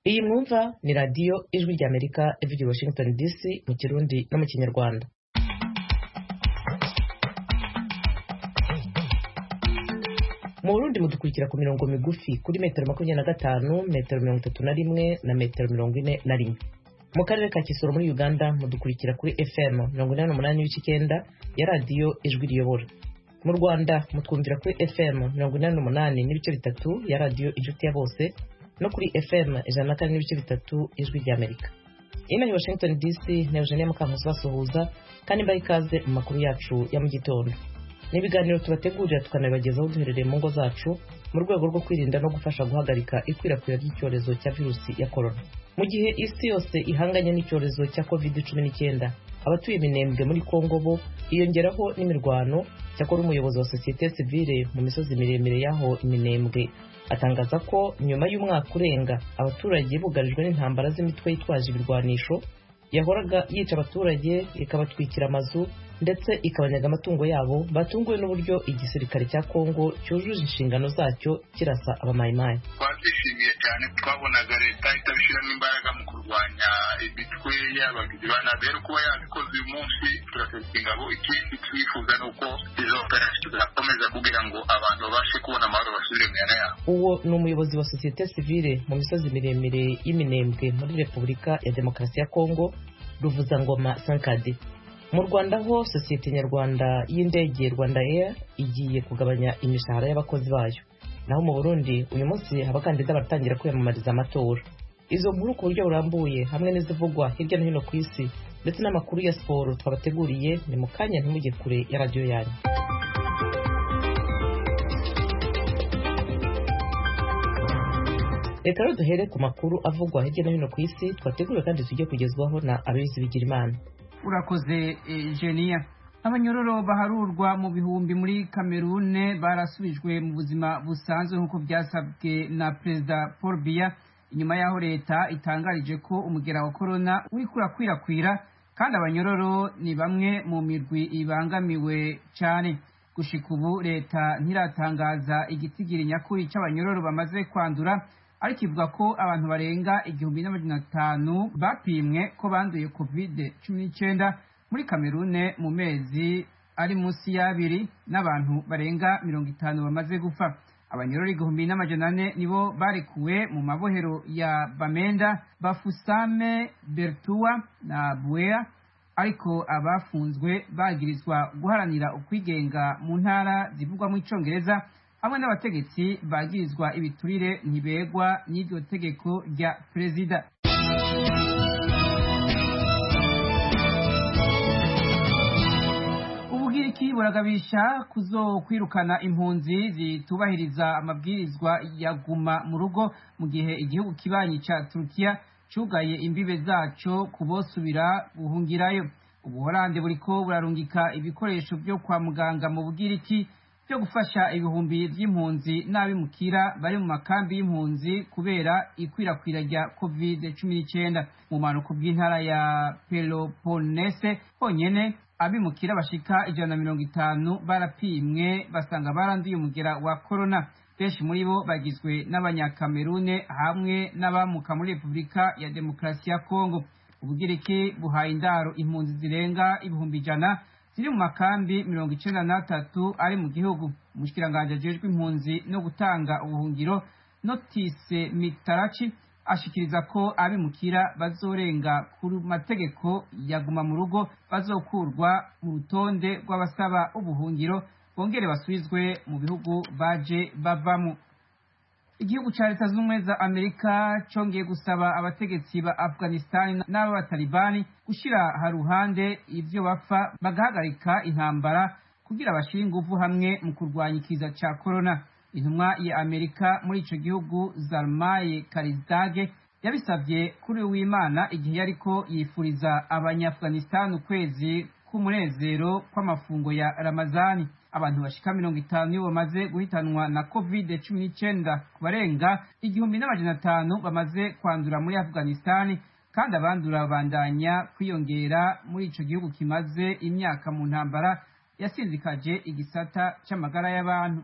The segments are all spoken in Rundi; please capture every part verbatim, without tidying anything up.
Iyi mwumva ni radio Ijwi ry'Amerika ivugira i Washington D C mu Kirundi no mu Kinyarwanda. Mu Burundi mudukurikira ku mirongo migufi kuri metero makumyabiri na gatanu, metero mirongo itatu na rimwe na metero mirongo ine na rimwe. Mu karere ka Kisoro muri Uganda mudukurikira kuri F M mirongo inani n'umunani n'ibice icyenda ya radio Ijwi riyobora. Mu Rwanda mutwumvira kuri F M mirongo inani n'umunani n'ibice bitatu ya radio Inshuti ya Bose no kuri F M ijana na kane n'ibice bitatu Ijwi ry'Amerika. Ina ni Washington D C na Eugenie Mukankusi basuhuza kandi mbaye ikaze mu makuru yacu ya mu gitondo. N'ibiganiro tubategurira tukanabibagezaho duherereye mu ngo zacu mu rwego rwo kwirinda no gufasha guhagarika ikwirakwira ry'icyorezo cya virusi ya corona. Mu gihe isi yose ihanganye n'icyorezo cya covid cumi n'icyenda, abatuye Minembwe muri Kongo bo hiyongeraho n'imirwano. Cyakora umuyobozi wa societe civile mu misozi miremire yaho Minembwe atangaza ko nyuma y'umwaka urenga abaturage bugarijwe n'intambara z'imitwe yitwaje ibirwanisho yahoraga yica abaturage ikabatwikira amazu ndetse ikabanyaga amatungo yabo, batunguwe n'uburyo igisirikare cya Kongo cyujuje inshingano zacyo kirasa abamayimayi. Twashimiye cyane, twabonaga leta itabishiramo imbaraga mu kurwanya imitwe y'abagizi ba nabi. Rero kuba yabikoze uyu munsi turasaba ingabo, ikindi twifuza ni uko izo operasiyo zakomeza kugira ngo abantu babashe kubona amahoro basubire mu yana yabo. Uwo ni umuyobozi wa societe civile mu misozi miremire y'Iminembwe muri Repubulika ya Demokarasi ya Kongo, Ruvuzangoma Sankadi. Mu Rwanda ho sosiyete nyarwanda y'indege Rwanda Air igiye kugabanya imishahara y'abakozi bayo. Naho mu Burundi uyu munsi abakandida baratangira kwiyamamariza amatora. Izo nkuru ku buryo burambuye hamwe n'izivugwa hirya no hino ku isi ndetse n'amakuru ya siporo twabateguriye ni mu kanya, ntimujye kure ya radio yanyu. Reka rero duhere ku makuru avugwa hirya no hino ku isi twateguriwe kandi tujye kugezwaho na Aloyizi Bigirimana. Urakoze Genia. Abanyororo baharurwa mu bihumbi muri Cameroon barasubijwe mu buzima busanzwe nk'uko byasabwe na Perezida Paul Biya inyuma yaho leta itangarije ko umugera wa corona uri kurakwirakwira kandi abanyororo ni bamwe mu mirwi ibangamiwe cyane. Gushika ubu leta ntiratangaza igitigiri nyakuri cy'abanyororo bamaze kwandura, ariko ivuga ko abantu barenga igihumbi n'amajana atanu bapimwe ko banduye covid cumi n'icyenda muri Cameroon mu mezi ari munsi y'abiri, n'abantu barenga mirongo itanu bamaze gupfa. Abanyororo igihumbi n'amajana ane nibo barekuwe mu mabohero ya Bamenda, Bafusame, Bertua na Buea, ariko abafunzwe bagirizwa guharanira ukwigenga mu ntara zivugwa mu Icongereza hamwe n'abategetsi bagirizwa ibiturire ntibegwa n'iryo tegeko rya perezida. Ubugiriki buragabisha kuzokwirukana impunzi zitubahiriza amabwirizwa ya guma mu rugo mu gihe igihugu kibanyi ca Turkiya cugaye imbibe zaco kubosubira guhungirayo. Ubuholande buriko burarungika ibikoresho byo kwa muganga mu Bugiriki byo gufasha ibihumbi by'impunzi n'abimukira bari mu makambi y'impunzi kubera ikwirakwira rya covid cumi n'icyenda. Mu manuko bw'intara ya Peloponnese honyene abimukira bashika ijana na mirongo itanu barapimwe basanga baranduye umugera wa corona. Benshi muri bo bagizwe n'abanyakamerune hamwe n'abamuka muri Repubulika ya Demokarasi ya Kongo. Ubugiriki buhaye indaro impunzi zirenga ibihumbi ijana ziri mu makambi mirongo icenda n'atatu ari mu gihugu. Umushikiranganje ajejwe impunzi no gutanga ubuhungiro Notice Mitarachi ashikiriza ko abimukira bazorenga ku mategeko yaguma mu rugo bazokurwa mu rutonde rw'abasaba ubuhungiro bongere basubizwe mu bihugu baje bavamo. Igihugu ca Leta z'Ubumwe za Amerika congeye gusaba abategetsi ba Afghanistan n'abatalibani gushira haruhande ivyo bapfa bagahagarika intambara kugira bashire ingufu hamwe mu kurwanya ikiza ca corona. Intumwa ya Amerika muri ico gihugu Zalmay Khalilzad yabisavye kuri w'Imana igihe yariko yifuriza abanyafghanistan ukwezi k'umunezero kw'amafungo ya Ramazani. Abantu bashika mirongo itanu nibo bamaze guhitanwa na covid cumi n'icyenda ku barenga igihumbi n'amajana atanu bamaze kwandura muri Afghanistan, kandi abandura babandanya kwiyongera muri ico gihugu kimaze imyaka mu ntambara yasinzikaje igisata c'amagara y'abantu.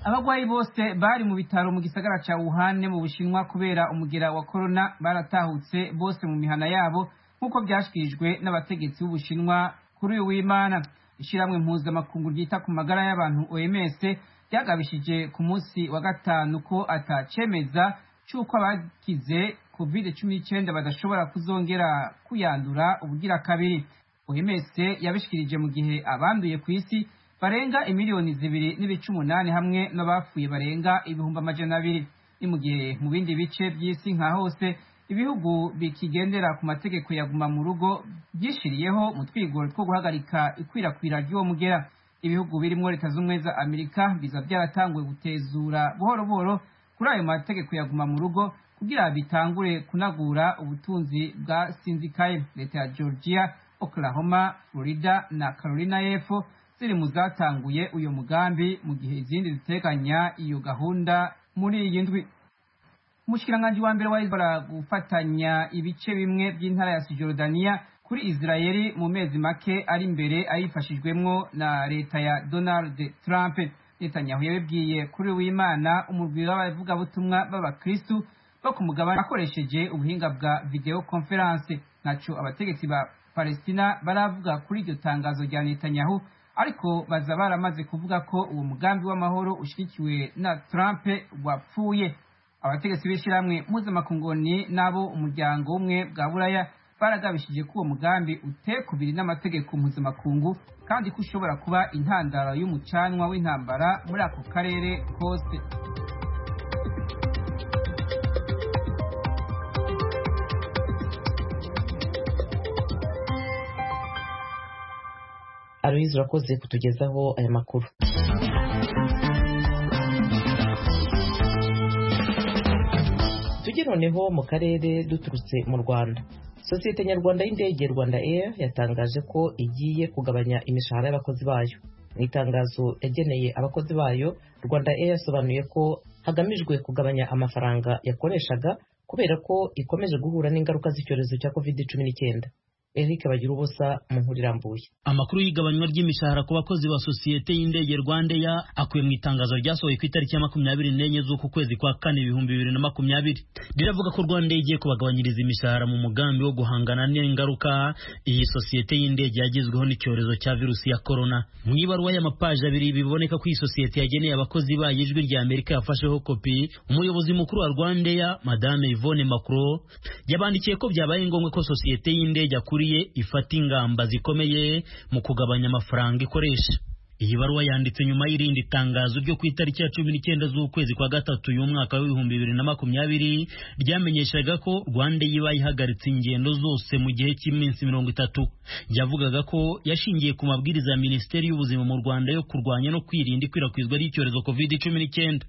abagwayi bose bari mu bitaro mu gisagara ca Wuhan mu Bushinwa kubera umugera wa corona baratahutse bose mu mihana yabo nk'uko byashikirijwe n'abategetsi b'Ubushinwa kuri uyu w'Imana. Ishiramwe mpuzamakungu ryita ku magara y'abantu O M S ryagabishije ku munsi wa gatanu ko atacemeza cy'uko abakize covid cumi n'icyenda badashobora kuzongera kuyandura ubugira kabiri. O M S yabishikirije mu gihe abanduye ku isi barenga imiliyoni zibiri n'ibice umunani hamwe n'abapfuye barenga ibihumbi amajana abiri. Ni mu gihe mu bindi bice by'isi nka hose ibihugu bikigendera ku mategeko yaguma mu rugo byishiriyeho mu twigoro two guhagarika ikwirakwira ry'uwo mugera. Ibihugu birimo Leta Zunze za Amerika biza byaratanguye gutezura buhoro buhoro kuri ayo mategeko yaguma mu rugo kugira bitangure kunagura ubutunzi bwa sinzikaye. Leta ya Georgia, Oklahoma, Florida na Carolina y'Epfo ziri mu zatanguye uyo mugambi mu gihe izindi ziteganya iyo gahunda muri iyi ndwi. Umushikiranganji wa mbere wa gufatanya ibice bimwe by'intara ya Cisjordania kuri Israeli mu mezi make ari imbere ayifashijwemwo na leta ya Donald Trump. Netanyahu yabibwiye kuri w'Imana umurwi w'abavugabutumwa b'abakristu bo ku mugabane akoresheje ubuhinga bwa video conference. Naco abategetsi ba Palestina baravuga kuri iryo tangazo rya Netanyahu, ariko baza baramaze kuvuga ko uwo mugambi w'amahoro ushikiwe na Trump wapfuye. Abategetsi b'ishiramwe mpuzamakungoni nabo umuryango umwe bwa Buraya baragabishije ko uwo mugambi utekubiri n'amategeko mpuzamakungu kandi ko ushobora kuba intandaro y'umucanwa w'intambara muri ako karere kose. Aloyizi urakoze kutugezaho aya makuru. Tujye noneho mu karere duturutse mu Rwanda. Sosiyete nyarwanda y'indege Rwanda Air yatangaje ko igiye kugabanya imishahara y'abakozi bayo. Mu itangazo yageneye abakozi bayo, Rwanda Air yasobanuye ko hagamijwe kugabanya amafaranga yakoreshaga kubera ko ikomeje guhura n'ingaruka z'icyorezo cya covid cumi n'icyenda. Eric Bagirubusa mu nkuru irambuye. Amakuru y'igabanywa ry'imishahara ku bakozi ba sosiyete y'indege Rwanda Air akuye mu itangazo ryasohoye ku itariki ya makumyabiri n'enye z'uku kwezi kwa kane ibihumbi bibiri na makumyabiri. Riravuga ko Rwanda Air igiye kubagabanyiriza imishahara mu mugambi wo guhangana n'ingaruka iyi sosiyete y'indege yagizweho n'icyorezo cya virusi ya corona. Mu ibaruwa y'amapaji abiri biboneka ko iyi sosiyete yageneye abakozi bayo ijwi rya Amerika yafasheho kopi, umuyobozi mukuru wa Rwanda Air Madame Yvonne Macron yabandikiye ko byabaye ngombwa ko sosiyete y'indege akuri ifata ingamba zikomeye mu kugabanya amafaranga ikoresha. Iyi baruwa yanditse nyuma y'irindi tangazo ryo ku itariki ya cumi n'icyenda z'ukwezi kwa gatatu y'umwaka w'ibihumbi bibiri na makumyabiri ryamenyeshaga ko Rwanda yiba ihagaritse ingendo zose mu gihe cy'iminsi mirongo itatu. Yavugaga ko yashingiye ku mabwiriza ya Minisiteri y'Ubuzima mu Rwanda yo kurwanya no kwirinda ikwirakwizwa ry'icyorezo covid cumi n'icyenda.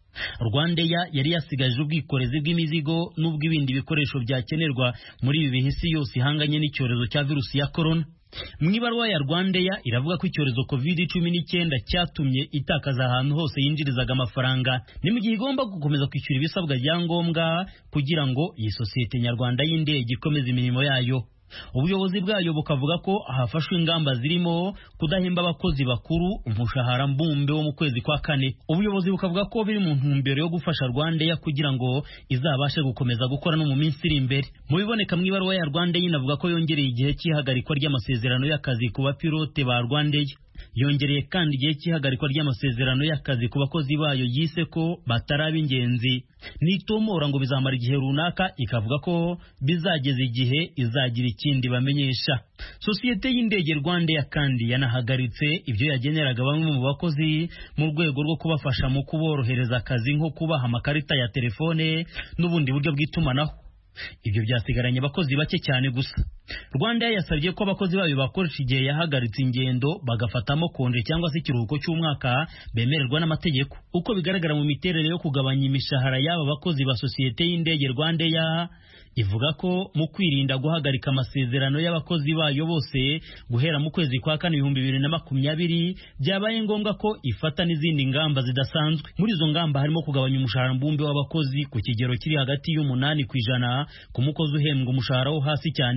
Rwanda Air yari yasigaje ubwikorezi bw'imizigo n'ubw'ibindi bikoresho byakenerwa muri ibi bihe isi yose ihanganye n'icyorezo cya virusi ya corona. Mu ibaruwa ya Rwanda Air iravuga ko icyorezo covid cumi n'icyenda cyatumye itakaza ahantu hose yinjirizaga amafaranga, ni mu gihe igomba gukomeza kwishyura ibisabwa bya ngombwa kugira ngo iyi sosiyete nyarwanda y'indege ikomeze imirimo yayo. Ubuyobozi bwayo bukavuga ko hafashwe ingamba zirimo kudahemba abakozi bakuru umushahara mbumbe wo mu kwezi kwa kane. Ubuyobozi bukavuga ko biri mu ntumbero yo gufasha Rwanda Air kugira ngo izabashe gukomeza gukora no mu minsi iri imbere. Mu biboneka mu ibaruwa ya Rwanda Air inavuga ko yongereye igihe cy'ihagarikwa ry'amasezerano y'akazi ku bapilote ba Rwanda Air. Yongereye kandi igihe cy'ihagarikwa ry'amasezerano y'akazi ku bakozi bayo yise ko bataraba ingenzi. Nitomora ngo bizamara igihe runaka, ikavuga ko bizageza igihe izagira ikindi bamenyesha. Sosiyete y'indege Rwanda Air kandi yanahagaritse ibyo yageneraga bamwe mu bakozi mu rwego rwo kubafasha mu kuborohereza akazi nko kubaha amakarita ya telefone n'ubundi buryo bw'itumanaho. Ibyo byasigaranye abakozi bake cyane gusa. Rwanda Air yasabye ko abakozi bayo bakoresha igihe yahagaritse ingendo bagafatamo konje cyangwa se ikiruhuko cy'umwaka bemererwa n'amategeko. Uko bigaragara mu miterere yo kugabanya imishahara y'aba bakozi ba sosiyete y'indege Rwanda Air, ivuga ko mu kwirinda guhagarika amasezerano y'abakozi bayo bose guhera mu kwezi kwa kane ibihumbi bibiri na makumyabiri byabaye ngombwa ko ifata n'izindi ngamba zidasanzwe. Muri izo ngamba harimo kugabanya umushahara mbumbe w'abakozi ku kigero kiri hagati y'umunani ku ijana ku mukozi uhembwa umushahara wo hasi cyane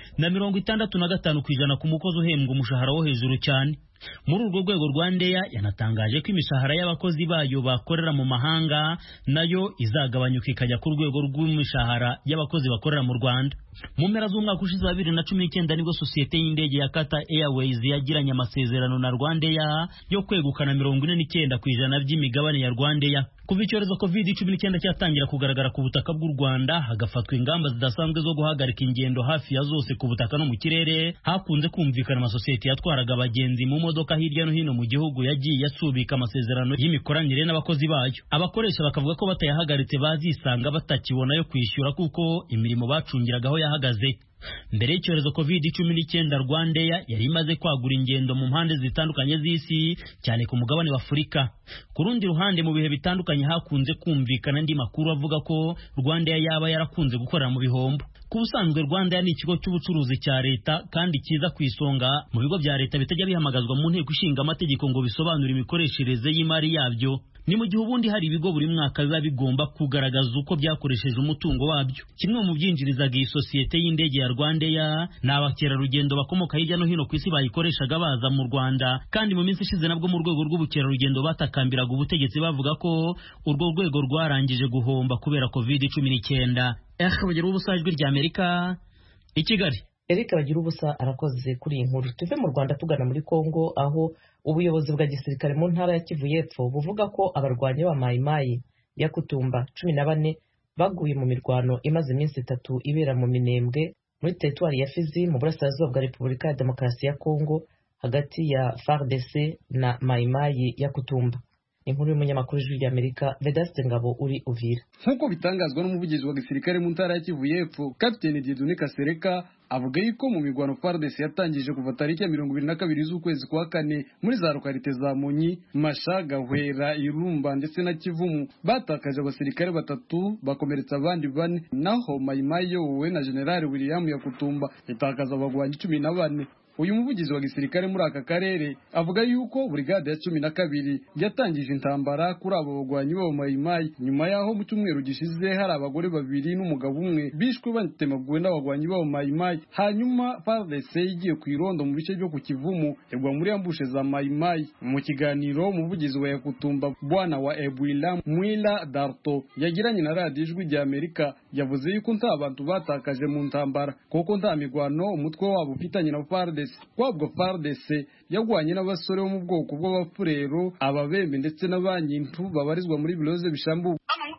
na mirongo itandatu na gatanu ku ijana ku mukozi uhembwa umushahara wo hejuru cyane. Muri urwo rwego Rwandair yanatangaje ko imishahara y'abakozi bayo bakorera mu mahanga nayo izagabanyuka ikajya ku rwego rw'imishahara y'abakozi bakorera mu Rwanda. Mu mpera z'umwaka ushize wa bibiri na cumi n'icyenda nibwo sosiyete y'indege ya Qatar Airways yagiranye amasezerano na Rwandair yo kwegukana mirongo ine n'icyenda ku ijana by'imigabane ya Rwandair. Kuva icyorezo covid cumi n'icyenda cyatangira kugaragara ku butaka bw'u Rwanda, hagafatwa ingamba zidasanzwe zo guhagarika ingendo hafi ya zose ku butaka no mu kirere, hakunze kumvikana amasosiyete yatwaraga abagenzi mu modoka hirya no hino mu gihugu yagiye yasubika amasezerano y'imikoranire n'abakozi bayo. Abakoresha bakavuga ko batayahagaritse bazisanga batakibona yo kwishyura kuko imirimo bacungiragaho yahagaze. Mbere y'icyorezo covid cumi n'icyenda, Rwandair yari imaze kwagura ingendo mu mpande zitandukanye z'isi, cyane ku mugabane wa Afurika. Ku rundi ruhande, mu bihe bitandukanye hakunze kumvikana andi makuru avuga ko Rwandair yaba yarakunze gukorera mu bihombo. Ku busanzwe Rwandair ni ikigo cy'ubucuruzi cya leta kandi kiza ku isonga mu bigo bya leta bitajya bihamagazwa mu nteko ishinga amategeko ngo bisobanure imikoreshereze y'imari yabyo. Ni mu gihe ubundi hari ibigo buri mwaka biba bigomba kugaragaza uko byakoresheje umutungo wabyo. Kimwe mu byinjirizaga iyi sosiyete y'indege ya Rwandair ni abakerarugendo bakomoka hirya no hino ku isi bayikoreshaga baza mu Rwanda, kandi mu minsi ishize nabwo mu rwego rw'ubukerarugendo batakambiraga ubutegetsi bavuga ko urwo rwego rwarangije guhomba kubera covid cumi n'icyenda. Eric Bagira ubusa, Ijwi ry'Amerika, i Kigali. Eric Bagira ubusa arakoze kuri iyi nkuru. Tuve mu Rwanda tugana muri Kongo, aho ubuyobozi bwa gisirikare mu ntara ya Kivu y'Epfo buvuga ko abarwanyi ba Mai Mai ya Kutumba cumi na bane baguye mu mirwano imaze iminsi itatu ibera mu Minembwe muri teritwari ya Fizi mu burasirazuba bwa Repubulika ya Demokarasi ya Kongo, hagati ya F A R D C na Mai Mai ya Kutumba. Inkuru y'umunyamakuru w'Ijwi ry'Amerika Vedaste Ngabo uri Uvira. Nk'uko bitangazwa n'umuvugizi wa gisirikare mu ntara ya Kivu y'Epfo, Kapiteni Dieudonné Kasereka, avuga yuko mu mirwano F A R D C yatangije kuva tariki ya mirongo ibiri na kabiri z'ukwezi kwa kane muri za lokalite za Monyi, Mashaga, Hwera, Irumba ndetse na Kivumu batakaje abasirikare batatu bakomeretsa abandi bane, naho Mai Mai yowe na General William Yakutumba itakaza abagwanyi cumi na bane. Uyu muvugizi wa gisirikare muri aka karere avuga yuko brigade ya cumi na kabiri yatangije intambara kuri abo bagwanyi bo Mai Mai nyuma yaho mu cyumweru gishize hari abagore babiri n'umugabo umwe bishwe batemagwe n'abagwanyi bo Mai Mai. Hanyuma F A R D C igiye ku irondo mu bice byo ku Kivumu egwa muri ambushe za Mai Mai. Mu kiganiro umuvugizi wa Yakutumba bwana wa Ebwila Mwila Darto yagiranye na radio Ijwi ry'Amerika yavuze yuko nta abantu batakaje mu ntambara kuko nta migwano umutwe wabo ufitanye na F A R D C. Kwabwo F A R D C yagwanye n'abasore bo mu bwoko bw'abafurero, ababembe ndetse n'abanyintu babarizwa muri biloze bishambu.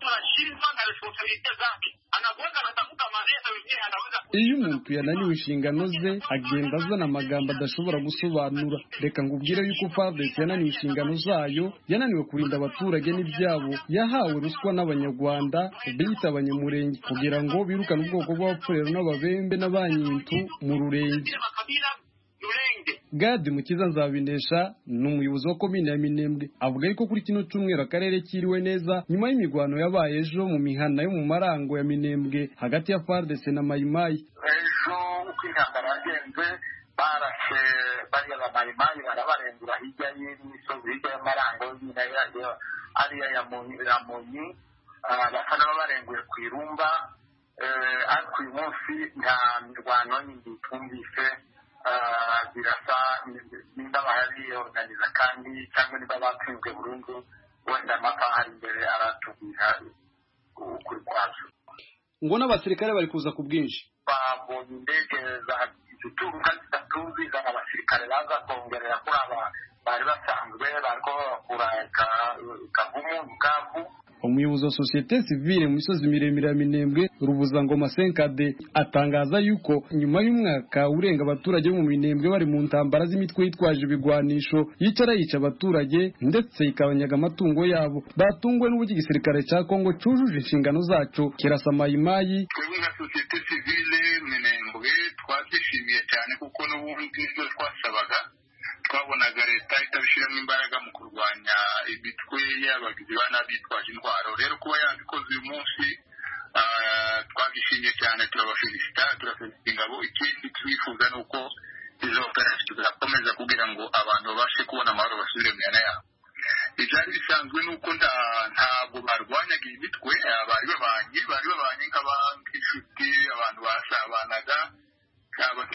Iyo umuntu yananiwe inshingano ze agenda azana amagambo adashobora gusobanura. Reka ngubwire yuko F A R D C yananiwe inshingano zayo, yananiwe kurinda abaturage n'ibyabo, yahawe ruswa n'abanyarwanda bita abanyamurenge kugira ngo birukane ubwoko bw'abafurero n'ababembe n'abanyintu mu rurenge. Gadi Mukiza Nzabindesha n'umuyobozi wa komine ya Minembwe avuga yuko kuri kino cyumweru akarere kiriwe neza nyuma y'imigwano yabaye ejo mu mihana yo mu marango ya Minembwe hagati ya F A R D C na Mai Mai. Ejo uko intambara yagenze barashe bariya ba Mai Mai barabarengura hirya y'imisozi hirya y'amarango y'ina yayo ariya ya Monyi basa n'abarenguye ku Irumba, ariko uyu munsi nta mirwano yindi twumvise. Birasa nimba bahari organiza kandi cyangwa niba batsinzwe burundu, wenda amasaha ari imbere aratubwira ukuri kwacu. Ngo n'abasirikare bari kuza ku bwinshi, babonye indege za zituruka zitatuzi z'abasirikare baza kongerera kuri aba bari basanzwe bariko bakura Kavumu Bukavu. Umuyobozi wa sosiyete sivile mu misozi miremire ya Minembwe Rubuzangoma Senkade atangaza yuko nyuma y'umwaka urenga abaturage mu Minembwe bari mu ntambara z'imitwe yitwaje ibigwanisho yicara yica abaturage ndetse ikabanyaga amatungo yabo, batungwe n'ubugi gisirikare cya Kongo cujuje inshingano zacu kirasa Mai Mai. Twebwe nka sosiyete sivile Minembwe twashimiye cyane kuko n'ubundi nibyo twasabaga. Twabonaga leta itabishiramo imbaraga mu kurwanya imitwe y'abagizi ba nabi bitwaje intwaro. Rero kuba yabikoze uyu munsi twabishimiye cyane, turabashimisha, turafelicita ingabo. Ikindi twifuza ni uko izo operasiyo zizakomeza kugira ngo abantu babashe kubona amahoro basubire mu yana yabo. Ibyari bisanzwe ni uko ntabwo barwanyaga iyi mitwe, bari babanye bari babanye nk'ab'inshuti, abantu basabanaga.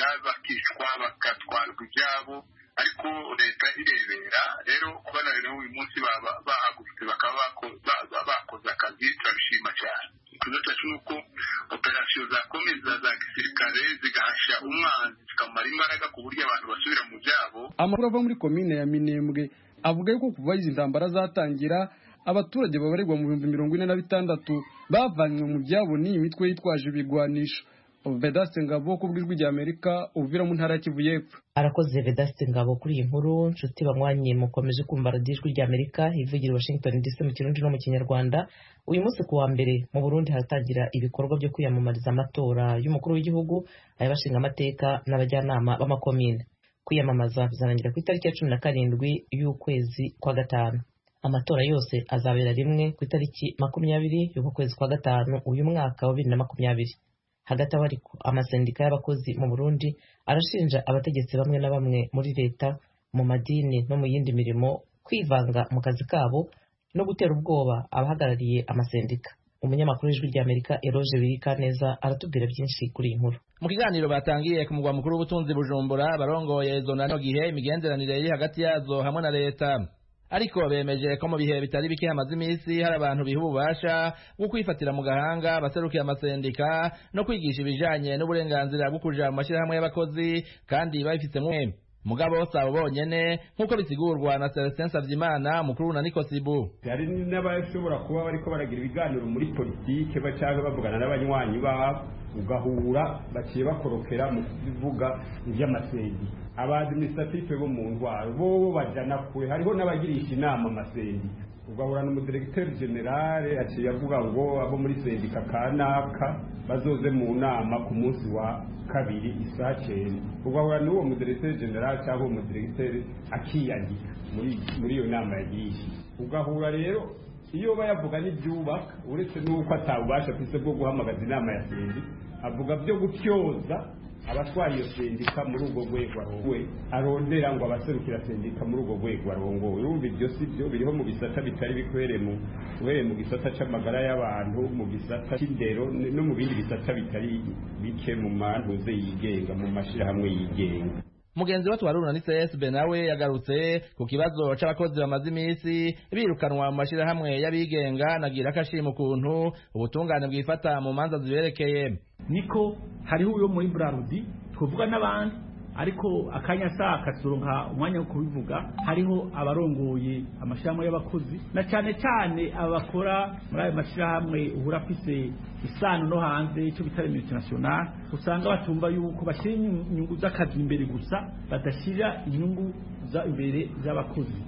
bakicwa bagatwarwa ibyabo ariko leta irebera. Rero kubona rero uyu munsi bahagurutse bakaba bakoze akazi turabishima cyane. Ikibazo cyacu ni uko operasiyo zakomeza za gisirikare zigahasha umwanzi zikamara imbaraga ku buryo abantu basubira mu byabo. Amakuru ava muri komine ya Minembwe avuga yuko kuva izi ntambara zatangira abaturage babarirwa mu bihumbi mirongo ine na bitandatu bavanywe mu byabo n'iyi mitwe yitwaje ibigwanisho. Vedaste Ngabo ku bw'ijwi rya Amerika uvira mu ntara ya Kivu y'Epfo. Arakoze Vedaste Ngabo kuri iyi nkuru. Nshuti banywanyi mukomeje kumva radiyo ijwi rya Amerika ivugira Washington D C mu Kirundi no mu Kinyarwanda. Uyu munsi ku wa mbere mu Burundi haratangira ibikorwa byo kwiyamamariza amatora y'umukuru w'igihugu, ay'abashinga amateka n'abajyanama b'amakomine. Kwiyamamaza bizarangira ku itariki ya cumi na karindwi y'ukwezi kwa gatanu. Amatora yose azabera rimwe ku itariki makumyabiri y'uko kwezi kwa gatanu uyu mwaka wa bibiri na makumyabiri. Hagati aho ariko amasendika y'abakozi mu Burundi arashinja abategetsi bamwe na bamwe muri leta, mu madini no mu yindi mirimo kwivanga mu kazi kabo no gutera ubwoba abahagarariye amasendika. Umunyamakuru w'ijwi rya Amerika Eroge Birikaneza aratubwira byinshi kuri iyi nkuru. Mu kiganiro batangiye ku mugwa mukuru w'ubutunzi Bujumbura barongoye izo nano gihe imigenderanire iri hagati yazo hamwe na leta. Ariko bemeje ko mu bihe bitari bike hamaze iminsi hari abantu biha ububasha bwo kwifatira mu gahanga baserukiye amasendika no kwigisha ibijanye n'uburenganzira bwo kuja mu mashyirahamwe y'abakozi kandi babifitemo mugabo sabo bonyene nk'uko bisigurwa na Celestin Savyimana mukuru na Nikosibu. Hari n'abashobora kuba bariko baragira ibiganiro muri politike bacaga bavugana n'abanywanyi babo ugahura baciye bakorokera mu kuvuga iby'amasendi. Abadministrative bo mu ndwaro bo bajana kure, hariho n'abagirisha inama amasendi. Ugahura n'umudirecteur general aciye avuga ngo abo muri sendika kanaka bazoze mu nama ku munsi wa kabiri isaha cyenda. Ugahura n'uwo mudirecteur general cyangwa umudirecteur akiyandika muri muri iyo nama yagirisha. Ugahura rero iyo bayavuga n'ibyubaka uretse n'uko atabubasha afise bwo guhamagaza inama ya sendi, avuga byo gutyoza abatwara iyo sendika muri ubwo rwego arongoye, arondera ngo abaserukira sendika muri ubwo rwego arongoye. Urumva ibyo si byo biriho mu bisata bitari bikwere mu uhereye mu gisata c'amagara y'abantu, mu gisata c'indero no mu bindi bisata bitari bike mu mantuze yigenga mu mashirahamwe yigenga. Mugenzi watu waruna ni C S B nawe yagarutse ku kibazo c'abakozi bamaze iminsi birukanwa mu mashirahamwe y'abigenga, nagira akashima ukuntu ubutungane bwifata mu manza ziberekeye. Niko hariho uyo muri Brarudi twovuga n'abandi, ariko akanya saka turonka umwanya wo kubivuga. Hariho abarongoye amashirahamwe y'abakozi na cyane cyane abakora muri ayo mashirahamwe uhura afise isano no hanze icyo bitari multinational, usanga batumva yuko bashyira inyungu z'akazi imbere gusa badashyira inyungu za imbere z'abakozi.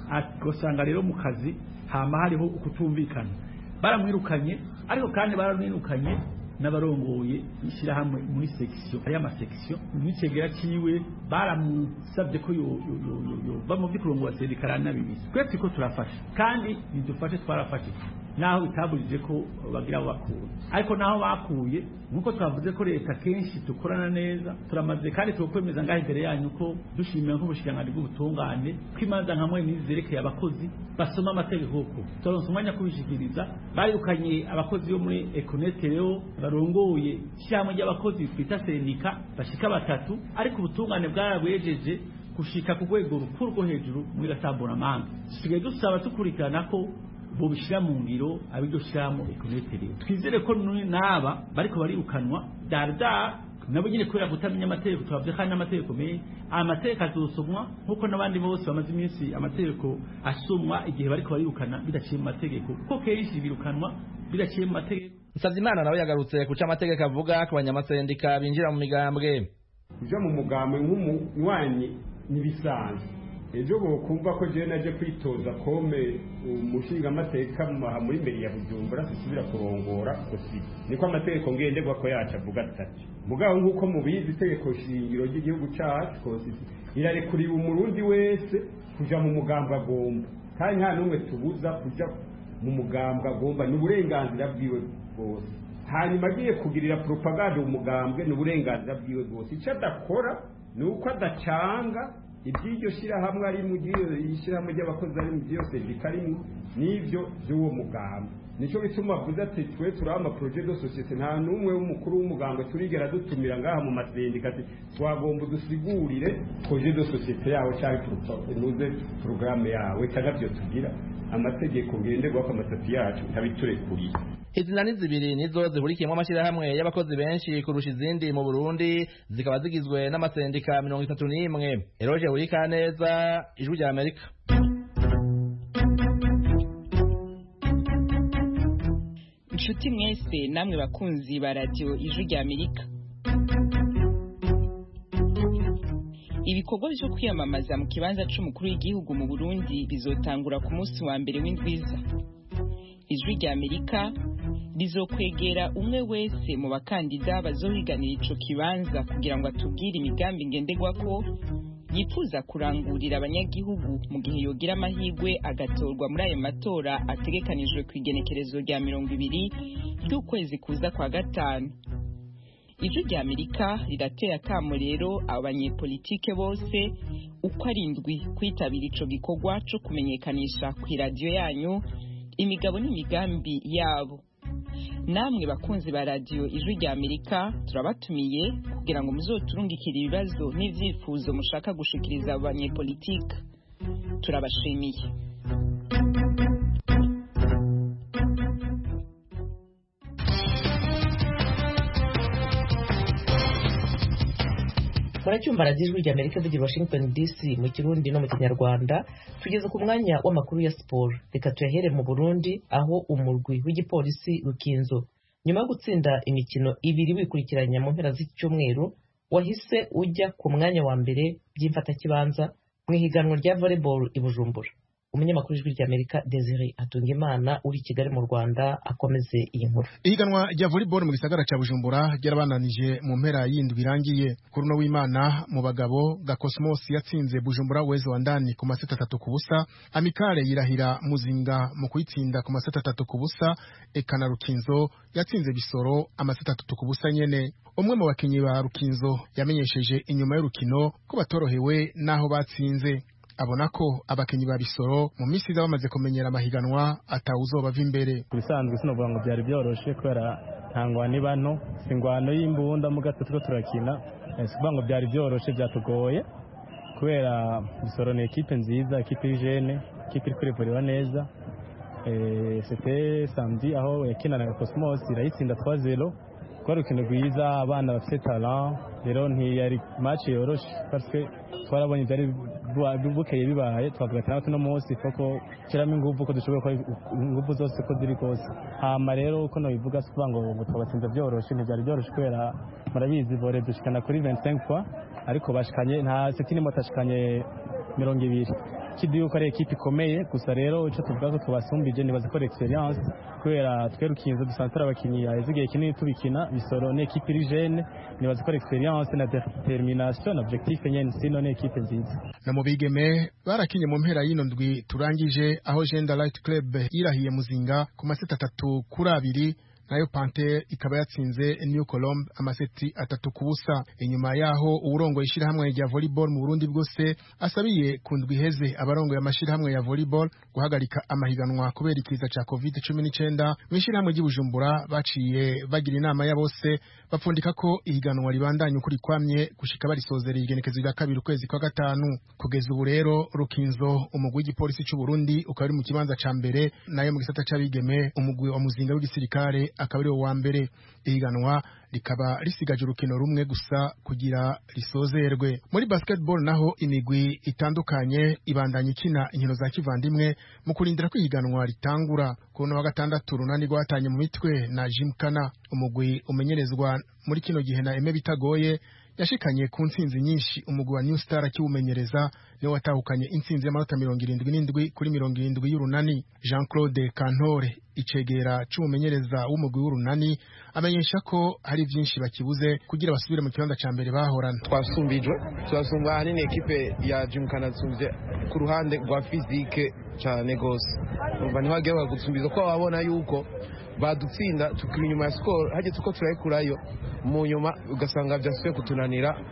Usanga rero mu kazi hama hariho ukutumvikana, baramwirukanye ariko kandi baramwirukanye n'abarongoye ishyirahamwe muri section ari amasection n'icegera ciwe baramusabye ko yo yo bamo bikurongo wa sendika nabibi. Twese ko turafasha kandi nidufashe twarafashe naho bitaburije ko bagira bakuru, ariko naho bakuye nkuko twavuze ko leta kenshi tukorana neza, turamaze kandi tukwemeza ngaho imbere yanyu ko dushimira ko bushikangana bw'ubutungane kwimanza nkamwe nizerekeye abakozi basoma amategeko ko turonse umwanya kubishikiriza. Barirukanye abakozi bo muri Econet rero barongoye cyamwe y'abakozi twita sendika bashika batatu, ariko ubutungane bwarabwejeje kushika ku rwego rukuru rwo hejuru muri gatambura manga. Tusigaye dusaba tukurikirana ko bo bishira mu ngiro abiryo shiramo Econet rero. Twizere ko naba bariko barirukanwa darda nabo nyine kubera gutamenya amategeko, twabye kandi amategeko me amategeko azosomwa nkuko nabandi bose bamaze iminsi amategeko asomwa igihe bariko barirukana bidaciye mu mategeko, ko kenshi birukanwa bidaciye mu mategeko. Nsavimana nawe yagarutse kuca amategeko avuga ku banyamasendika binjira mu migambwe. Kuja mu mugambwe nk'umunywanyi nibisanzwe. Ejo bokumva ko je naje kwitoza kome umushinga amateka muri mbere ya Bujumbura sisubira kurongora kosi. Niko amategeko ngenderwa ko yaca avuga atati. Mugabo nkuko mubizi itegeko shingiro ry'igihugu cyacu kosi irarekuriye umurundi wese kuja mu mugambwe agomba. Kandi nta numwe tubuza kuja mu mugambwe agomba, n'uburenganzira bwiwe bwose. Hanyuma agiye kugirira propaganda umugambwe n'uburenganzira bwiwe bwose. Icyo adakora nuko adacanga iby'iryo shyirahamwe ari mu ishyirahamwe ry'abakozi ari mu by'iyo sendika arimo n'ibyo by'uwo muganga. Nicyo bituma avuze ati twe turi amaprojet de societe, nta n'umwe w'umukuru w'umuganga turigera dutumira ngaha mu masendika ati twagomba dusigurire projet de societe yawe cyangwa nuze programme yawe cyangwa byo tugira amategeko ngenderwaho amasati yacu ntabiturekuriye. Izi nani zibiri nizo zihurikiyemo amashyirahamwe y'abakozi benshi kurusha izindi mu Burundi, zikaba zigizwe n'amasendika mirongo itatu n'imwe. Eroge Urikaneza, Ijwi rya Amerika. Inshuti mwese namwe bakunzi ba radio Ijwi rya Amerika, ibikorwa byo kwiyamamaza mu kibanza c'umukuru w'igihugu mu Burundi bizotangura ku munsi wa mbere w'indwiza. Ijwi rya Amerika rizokwegera umwe wese mu bakandida bazohiganira ico kibanza kugira ngo atubwire imigambi ngenderwako yifuza kurangurira abanyagihugu mu gihe yogira amahirwe agatorwa muri ayo matora ategekanijwe ku igenekerezo rya mirongo ibiri ry'ukwezi kuza kwa gatanu. Ijwi rya Amerika rirateye akamo rero abanyepolitike bose uko arindwi kwitabira ico gikorwa co kumenyekanisha ku radio yanyu imigabo n'imigambi yabo. Namwe bakunzi ba radio Ijwi rya Amerika turabatumiye kugira ngo muzoturungikire ibibazo n'ivyifuzo mushaka gushikiriza abanyepolitike. Turabashimiye. Muracyumva radio Ijwi rya Amerika tugira Washington D C mu Kirundi no mu Kinyarwanda. Tugeze ku mwanya w'amakuru ya sport. Reka tuyahere mu Burundi aho umurwi w'igipolisi Rukinzo nyuma yo gutsinda imikino ibiri wikurikiranya mu mpera z'icyumweru wahise ujya ku mwanya wa mbere by'imfata kibanza mu ihiganwa rya volleyball i Bujumbura. Umunyamakuru w'Ijwi rya Amerika Desire Atungimana uri Kigali mu Rwanda akomeze iyi nkuru. Ihiganwa rya volleyball mu gisagara ca Bujumbura ryarabananije mu mpera y'indwi irangiye. Kuri no w'Imana mu bagabo ga Cosmos yatsinze Bujumbura Wezo wa ndani ku maseta atatu ku busa, Amikare yirahira Muzinga mu kuyitsinda ku maseta atatu ku busa, Ekana Rukinzo yatsinze Bisoro amaseta atatu ku busa nyene. Umwe mu bakinyi ba Rukinzo yamenyesheje inyuma y'urukino ko batorohewe naho batsinze. Abona ko abakinyi ba Bisoro mu misi za bamaze kumenyera amahiganwa atawuzo bava imbere. Kubisanzwe sinovuga ngo byari byoroshye kubera ntangwa ni bantu singwano y'imbunda mu gatatu ko turakina, sikuvuga ngo byari byoroshye byatugoye kubera Bisoro ni equipe nziza, equipe jeune, equipe iri kurivurira neza. Eh c'était samedi aho yakinana na Cosmos irayitsinda trois zero. Kwa rukino rwiza abana bafite talent, rero ntiyari match yoroshe parce que twarabonye byari bukeye bibaye twavuga ati no munsi koko kiramo ingufu ko dushoboye ko ingufu zose ko ziri kose. Hama rero uko no bivuga sikuvuga ngo twabatsinze byoroshye, ntibyari byoroshye kubera murabizi vore dushikana kuri vingt-cinq fois ariko bashikanye nta setini motashikanye mirongo ibiri. Kidi yuko ari equipe ikomeye gusa rero ico tuvuga ko twabasumbije nibaza ko experience kubera twerukinze dusanzwe abakinyi yazigiye kinini tubikina. Bisoro ni equipe iri jeune, nibaza ko experience na determination objectif nyene sino ni equipe nziza. Na mu bigeme barakinye mu mpera y'ino ndwi turangije aho Gender Light Club irahiye Muzinga ku maseta atatu kuri abiri, nayo Panther ikaba yatsinze New Colombe amaseti atatu kubusa. Inyuma yaho uburongo ishirahamwe rya volleyball mu Burundi bwose asabiye kundwi heze abarongo y'amashirahamwe ya volleyball guhagarika amahiganwa kubera ikiza ca covid cumi n'icyenda. Mwishirahamwe ry'Ibujumbura baciye bagira inama ya bose bapfundika ko ihiganwa ribandanye ukuri kwamye gushika barisozera igenekezo rya kabiri ukwezi kwa gatanu. Kugeza ubu rero Rukinzo umugwi w'igipolisi cy'u Burundi ukaba ari mu kibanza ca mbere, nayo mu gisata c'abigeme umugwi wa Muzinga w'igisirikare akaba ari wa mbere. Ihiganwa rikaba risigaje urukino rumwe gusa kugira risozerwe. Muri basketball naho imigwi itandukanye ibandanya ikina inkino za kivandimwe mu kurindira ko ihiganwa ritangura. Kuno wa gatandatu runani rwatanye mu mitwe na Jimkana, umugwi umenyerezwa muri kino gihe na Eme Bitagoye yashikanye ku ntsinzi nyinshi. Umugwi wa New Star akiwumenyereza niwe watahukanye intsinzi y'amanota mirongo irindwi n'indwi kuri mirongo irindwi y'urunani. Jean Claude Kantore icegera c'umumenyereza w'umugwi w'urunani amenyesha ko hari byinshi bakibuze kugira basubire mu kibanza ca mbere bahorana. Twasumbijwe twasumba hanini ekipe ya Jimkana tsunze ku ruhande rwa physique cyane gose, umva ntibagera bagusumbiza ko babona yuko badutsinda tukiri nyuma ya score hageze uko turayikurayo mu nyuma ugasanga byasubiye kutunanira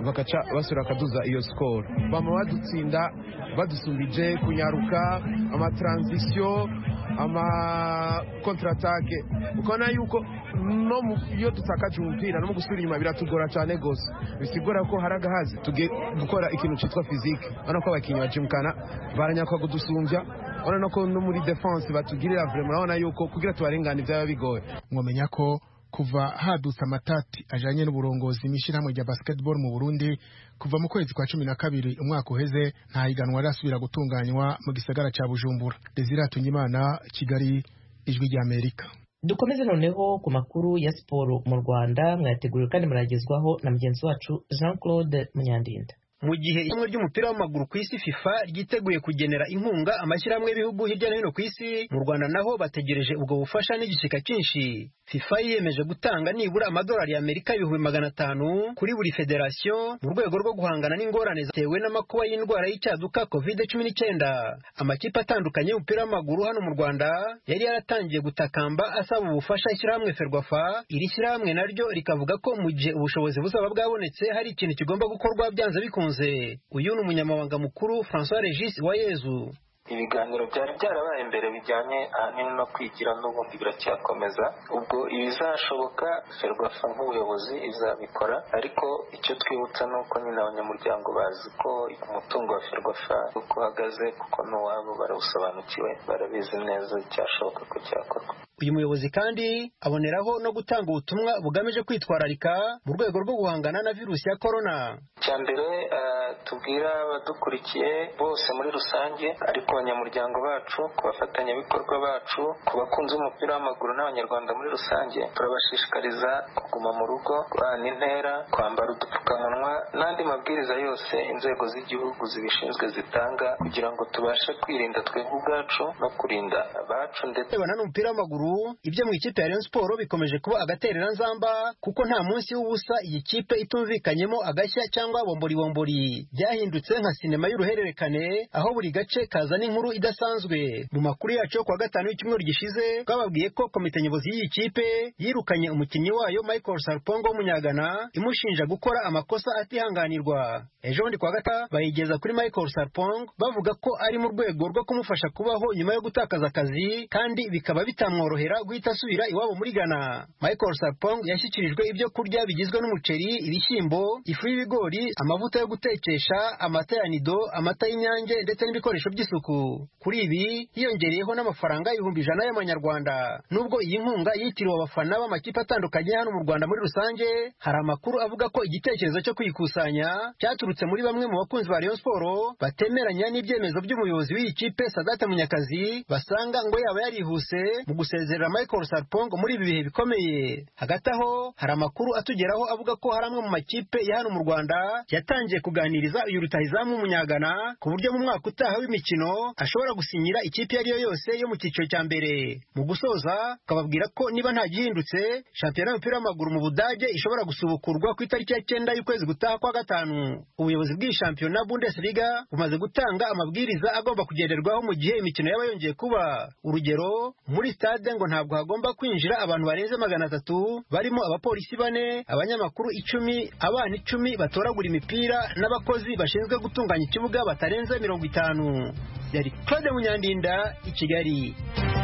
bakaca basura akaduza iyo score bama badutsinda badusumbije kunyaruka amatransition ama contre-attaque ukona yuko no iyo tutakaje umupira no gusubira inyuma biratugora cyane gose bisigura ko haragahazi tuge gukora ikintu cyitwa physique ana ko abakinyi bajimkana baranyakwa gudusumbya ona ko no muri defense batugirira vraiment urabona yuko kugira tubarengane byaba bigoye mwomenya ko kuva hadutse amatati ajanye n'uburongozi mishirahamwe rya basketball mu Burundi kuva mu kwezi kwa cumi na kabiri umwaka uheze nta higanwa rasubira gutunganywa mu gisagara ca Bujumbura. Desire Tunyimana, Kigali, Ijwi rya Amerika. Dukomeze noneho ku makuru ya siporo mu Rwanda mwateguriwe kandi muragezwaho na mugenzi wacu Jean Claude Munyandinda. Mu gihe ishyirahamwe ry'umupira w'amaguru ku isi FIFA ryiteguye kugenera inkunga amashyirahamwe y'ibihugu hirya no hino ku isi, mu Rwanda naho bategereje ubwo bufasha n'igishika cyinshi. FIFA yiyemeje gutanga nibura amadolari y'Amerika ibihumbi magana atanu kuri buri federasiyo mu rwego rwo guhangana n'ingorane zatewe n'amakuba y'indwara y'icyaduka covid cumi n'icyenda. Amakipe atandukanye y'umupira w'amaguru hano mu Rwanda yari yaratangiye gutakamba asaba ubufasha ishyirahamwe Ferwafa. Iri shyirahamwe naryo rikavuga ko mu gihe ubushobozi buzaba bwabonetse hari ikintu kigomba gukorwa byanze bikunze. Uyu ni umunyamabanga mukuru François Regis Uwayezu. Ibiganiro byari byarabaye mbere bijyanye ahanini no kwigira n'ubundi biracyakomeza, ubwo ibizashoboka Ferwafa nk'ubuyobozi izabikora, ariko icyo twibutsa ni uko nyine abanyamuryango bazi ko umutungo wa Ferwafa uko uhagaze, kuko n'uwabo barawusobanukiwe, barabizi neza icyashoboka ko cyakorwa. Uyu muyobozi kandi aboneraho no gutanga ubutumwa bugamije kwitwararika mu rwego rwo guhangana na virusi ya corona. Cyambere uh, tubwira abadukurikiye bose muri rusange, ariko abanyamuryango bacu, ku bafatanyabikorwa bacu, ku bakunzi b'umupira w'amaguru n'abanyarwanda muri rusange, turabashishikariza kuguma mu rugo, guhana intera, kwambara udupfukamunwa n'andi mabwiriza yose inzego z'igihugu zibishinzwe zitanga, kugira ngo tubashe kwirinda twebwe ubwacu no kurinda abacu. Ndetse n'umupira w'amaguru ibyo mu ikipe ya Rayon Sport bikomeje kuba agaterera nzamba, kuko nta munsi w'ubusa iyi kipe itumvikanyemo agashya cyangwa bombori bombori. Byahindutse nka sinema y'uruhererekane, aho buri gace kazana inkuru idasanzwe. Mu makuru yacu yo kuwa gatanu y'icyumweru gishize twababwiye ko komite nyobozi y'iyi kipe yirukanye umukinnyi wayo Michael Sarpongo w'umunyagana imushinja gukora amakosa atihanganirwa. Ejo bundi kuwa gatanu bayigeza kuri Michael Sarpongo bavuga ko ari mu rwego rwo kumufasha kubaho nyuma yo gutakaza akazi, kandi bikaba bitamworohera guhita asubira iwabo muri Ghana. Michael Sarpongo yashyikirijwe ibyo kurya bigizwe n'umuceri, ibishyimbo, ifu y'ibigori, amavuta yo gutekesha, amata ya nido, amata y'inyange ndetse n'ibikoresho by'isuku. Kuri ibi hiyongereyeho n'amafaranga ibihumbi ijana y'amanyarwanda. Nubwo iyi nkunga yitiriwe abafana b'amakipe atandukanye hano mu Rwanda muri rusange, hari amakuru avuga ko igitekerezo cyo kuyikusanya cyaturutse muri bamwe mu bakunzi ba Rayon Sport batemeranya n'ibyemezo by'umuyobozi w'iyi kipe Sadat Munyakazi, basanga ngo yaba yarihuse mu gusezerera Michael Sarpongo muri ibi bihe bikomeye. Hagati aho hari amakuru atugeraho avuga ko hari amwe mu makipe ya hano mu Rwanda yatangiye kuganiriza uyu rutahizamu w'umunyagana ku buryo mu mwaka utaha w'imikino ashobora gusinyira ikipe iyo ari yo yose yo mu cyiciro cya mbere. Mu gusoza akababwira ko niba nta gihindutse, shampiyona y'umupira w'amaguru mu Budage ishobora gusubukurwa ku itariki ya cyenda y'ukwezi gutaha kwa gatanu. Ubuyobozi bw'iyi shampiyona Bundesliga bumaze gutanga amabwiriza agomba kugenderwaho mu gihe imikino yaba yongeye kuba. Urugero, muri stade ngo ntabwo hagomba kwinjira abantu barenze magana atatu, barimo abapolisi bane, abanyamakuru icumi, abana icumi batoragura imipira n'abakozi bashinzwe gutunganya ikibuga batarenze mirongo itanu. Yari Claude Munyandinda, i Kigali.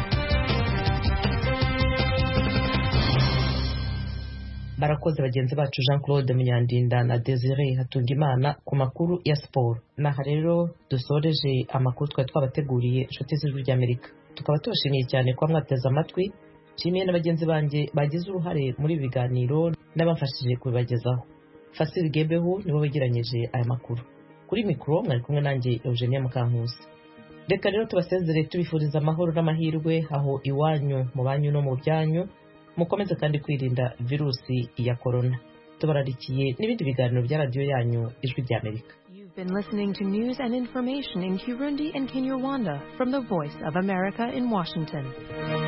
Barakoze bagenzi bacu Jean Claude Munyandinda na Desire Hatungimana ku makuru ya siporo. Naha rero dusoreje amakuru twari twabateguriye inshuti z'Ijwi ry'Amerika. Tukaba tubashimiye cyane kwa mwateze amatwi. Nshimiye na bagenzi banjye bagize uruhare muri ibi biganiro n'abamfashije kubibagezaho. Fasil Gebehu nibo begeranyije aya makuru. Kuri mikoro mwari kumwe nanjye Eugenia Mukankusi. Reka rero tubasezere tubifuriza amahoro n'amahirwe aho iwanyu mu banyu no mu byanyu. Mukomeze kandi kwirinda virusi ya corona. Tubararikiye n'ibindi biganiro bya radio yanyu Ijwi ry'Amerika. You've been listening to news and information in Kirundi and Kinyarwanda from the Voice of America in Washington.